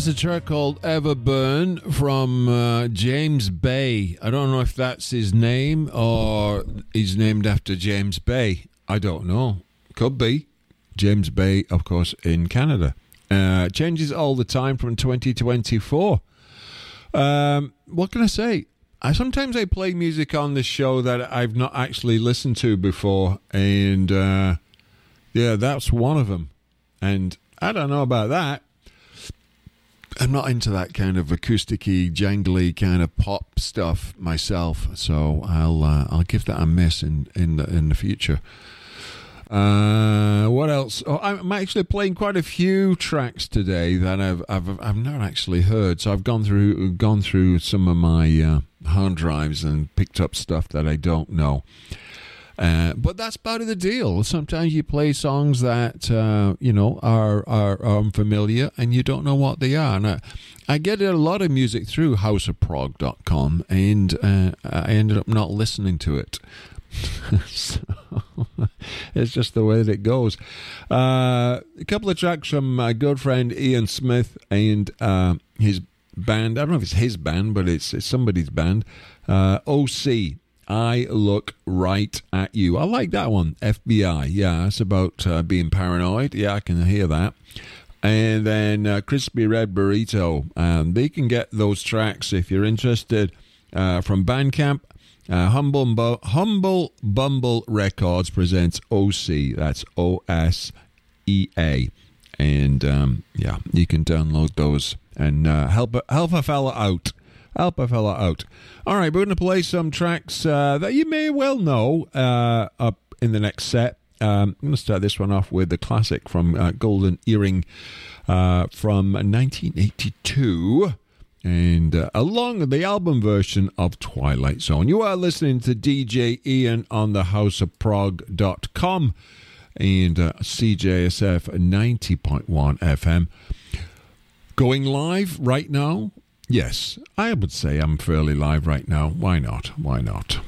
That's a track called Everburn from James Bay. I don't know if that's his name or he's named after James Bay. I don't know. Could be. James Bay, of course, in Canada. Changes all the time from 2024. What can I say? Sometimes I play music on this show that I've not actually listened to before, and yeah, that's one of them. And I don't know about that. I'm not into that kind of acousticy, jangly kind of pop stuff myself, so I'll give that a miss in the future. What else? Oh, I'm actually playing quite a few tracks today that I've not actually heard. So I've gone through some of my hard drives and picked up stuff that I don't know. But that's part of the deal. Sometimes you play songs that are unfamiliar and you don't know what they are. And I get a lot of music through houseofprog.com, and I ended up not listening to it. So it's just the way that it goes. A couple of tracks from my good friend Ian Smith and his band. I don't know if it's his band, but it's somebody's band. OC, I Look Right at You. I like that one. FBI. Yeah, it's about being paranoid. Yeah, I can hear that. And then Crispy Red Burrito. They can get those tracks if you're interested from Bandcamp. Humble Bumble Records presents OC. That's OSEA. And yeah, you can download those and help a fella out. Help a fella out. All right, we're going to play some tracks that you may well know up in the next set. I'm going to start this one off with the classic from Golden Earring from 1982. And along the album version of Twilight Zone. You are listening to DJ Ian on the houseofprog.com and CJSF 90.1 FM. Going live right now? Yes, I would say I'm fairly live right now. Why not? Why not?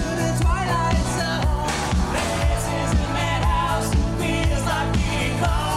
Call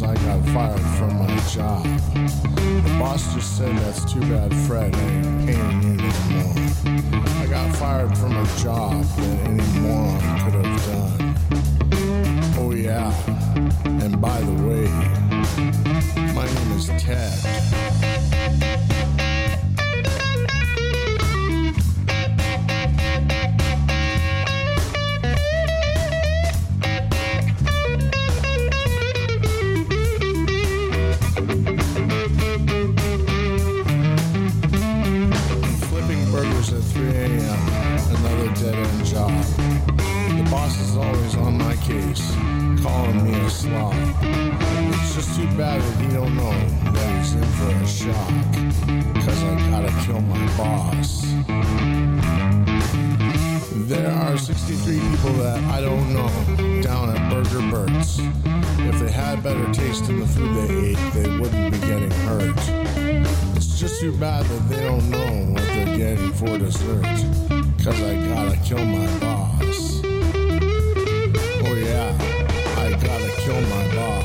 I got fired from my job. The boss just said that's too bad, Fred ain't in anymore. I got fired from a job that any moron could have done. Oh yeah, and by the way, my name is Ted. At 3 a.m., another dead-end job. The boss is always on my case, calling me a slob. It's just too bad that he don't know that he's in for a shock, 'cause I gotta kill my boss. There are 63 people that I don't know down at Burger Burt's. If they had better taste in the food they ate, they wouldn't be getting hurt. It's just too bad that they don't know what they're getting for dessert, 'cause I gotta kill my boss. Oh yeah, I gotta kill my boss.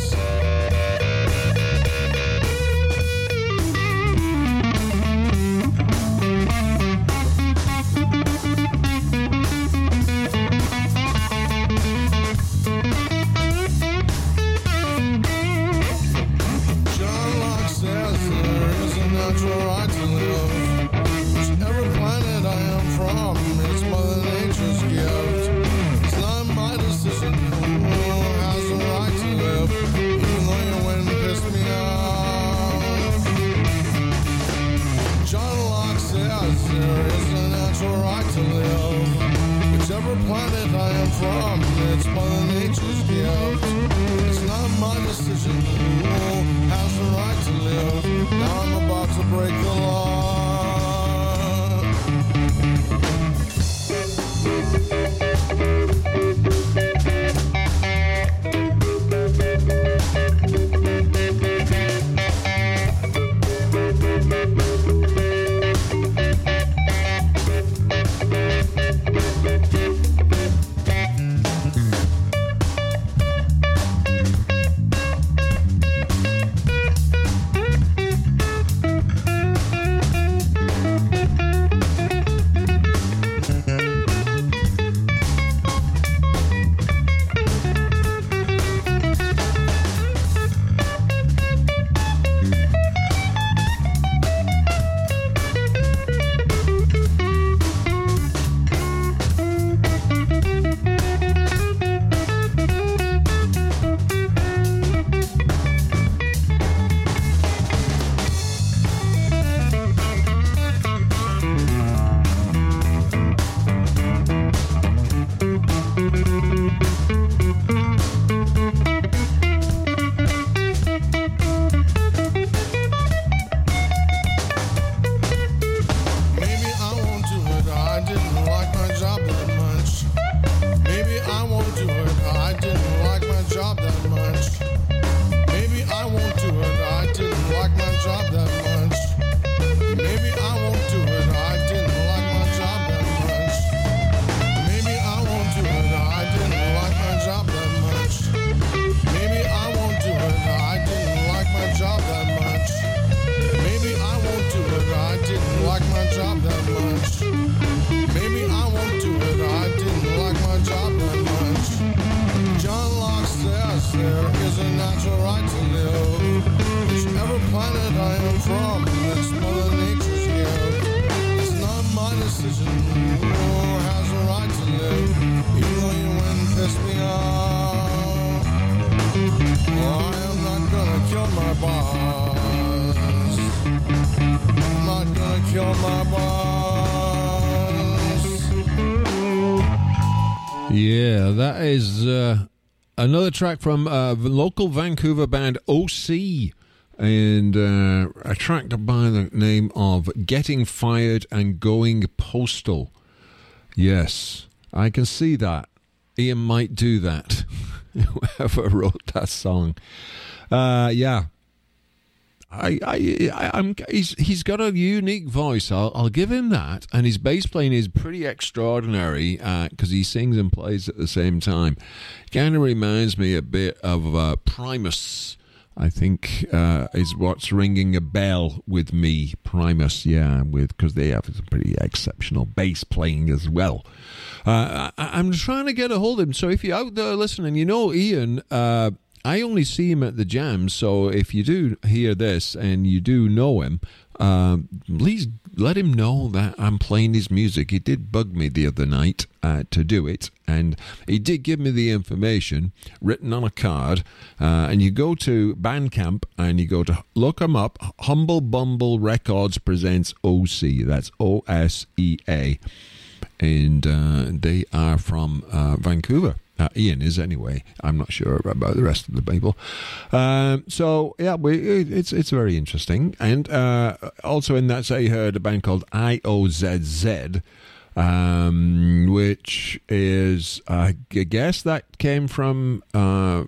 Right to live. Whichever planet I am from, it's Mother Nature's gift. It's not my decision who has the right to live, even though your wind pissed me off. John Locke says there is a natural right to live. Whichever planet I am from, it's Mother Nature's gift. It's not my decision who has the right to live. Now I'm about to break the law. Yeah, that is another track from the local Vancouver band OC, and a track by the name of Getting Fired and Going Postal. Yes, I can see that. Ian might do that. Whoever wrote that song. Yeah. he's got a unique voice. I'll give him that, and his bass playing is pretty extraordinary because he sings and plays at the same time. Kind of reminds me a bit of Primus. I think is what's ringing a bell with me. Primus, because they have some pretty exceptional bass playing as well. I'm trying to get a hold of him. So if you're out there listening, you know Ian. I only see him at the jams, so if you do hear this and you do know him, please let him know that I'm playing his music. He did bug me the other night to do it, and he did give me the information written on a card. And you go to Bandcamp and you go to look him up. Humble Bumble Records presents OC. That's OSEA, and they are from Vancouver. Ian is anyway. I'm not sure about the rest of the people. So yeah, it's very interesting. And also in that, I heard a band called IOZZ, which is I guess that came from via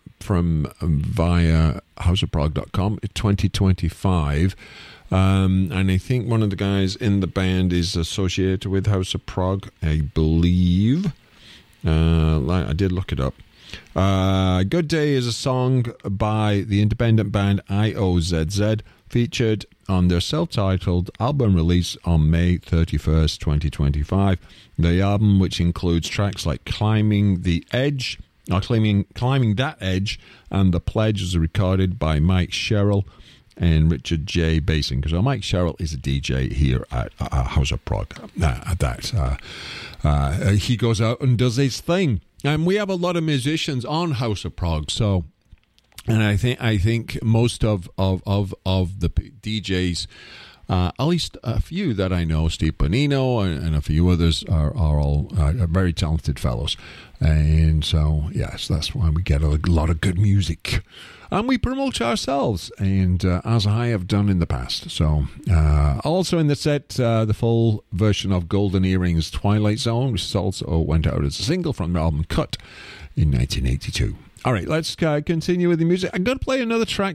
houseofprog.com 2025. And I think one of the guys in the band is associated with House of Prog, I believe. I did look it up. Good Day is a song by the independent band IOZZ, featured on their self-titled album release on May 31st, 2025. The album, which includes tracks like Climbing the Edge, or Climbing That Edge, and The Pledge, was recorded by Mike Sherrill and Richard J. Basinger. So Mike Sherrill is a DJ here at House of Prog. He goes out and does his thing, and we have a lot of musicians on House of Prog. So, and I think most of the DJs, at least a few that I know, Steve Bonino and a few others, are all very talented fellows. And so, yes, that's why we get a lot of good music. And we promote ourselves, and as I have done in the past. So, also in the set, the full version of Golden Earrings Twilight Zone, which also went out as a single from the album Cut in 1982. All right, let's continue with the music. I'm going to play another track